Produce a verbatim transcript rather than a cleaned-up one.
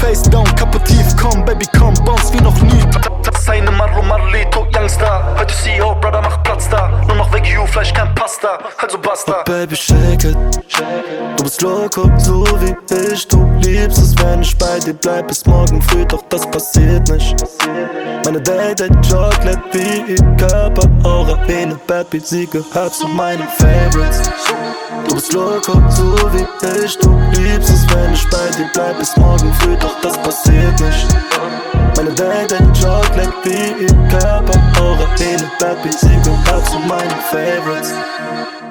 face down, Kappe tief, komm, Baby, komm, bounce wie noch nie. Seine Marlo Marlito, Youngster. Heute C E O, Brother, mach Platz da. Nur noch Wagyu, Fleisch, kein Pasta, also basta. Oh Baby, shake it. Du bist loco, so wie ich. Du liebst es, wenn ich bei dir bleib bis morgen früh, doch das passiert nicht. Meine Day, Day Chocolate wie ihr Körper, Aura wie ne Bad Beat, sie gehört zu meinen Favorites. Du bist loco, so wie ich. Du liebst es, wenn ich bei dir bleib bis morgen früh, doch das passiert nicht. Meine Day, Day Chocolate wie ihr Körper, Aura wie ne Bad Beat, sie gehört zu meinen Favorites.